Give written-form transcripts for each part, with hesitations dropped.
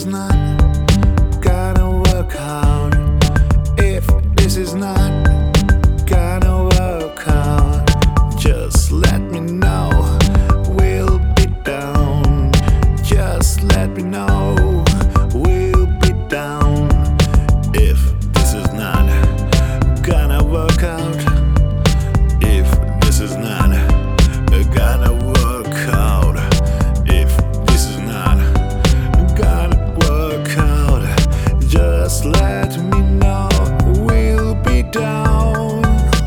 is not gonna work out, if this is not gonna work out, just let me know, we'll be down. Just let me know, we'll be down. If this is not gonna work out, if this is not gonna work out, if this is not gonna work out, just let me know, we'll be down.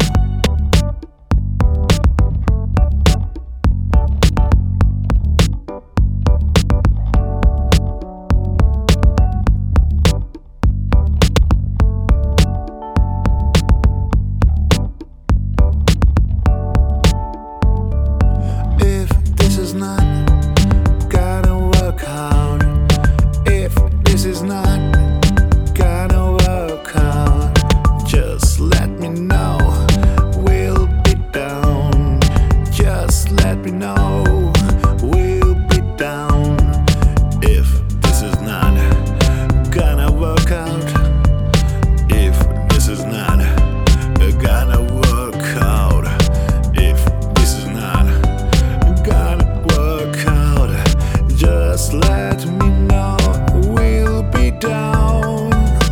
If this is not gonna work out, if this is not gonna work out, just let me know, we'll be down. Just let me know, we'll be down. If this is not gonna work out, if this is not gonna work out, if this is not gonna work out, just let me know, we'll be down.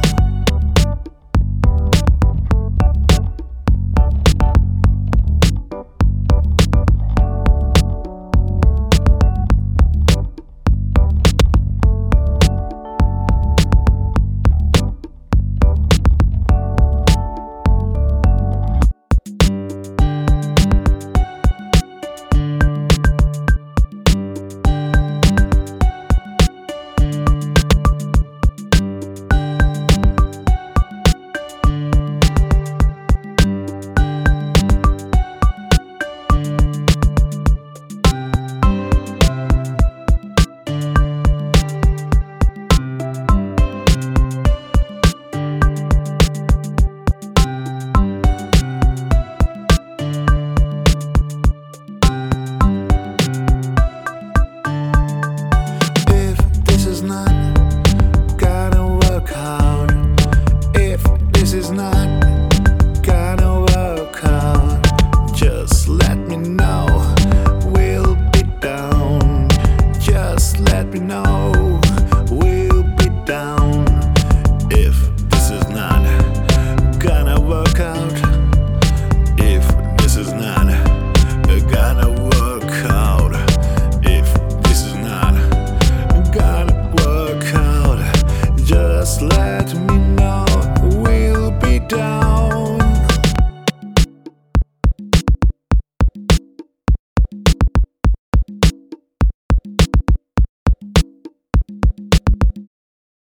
If this is not gonna work out, if this is not gonna work out, just let me know, we'll be down. Just let me know,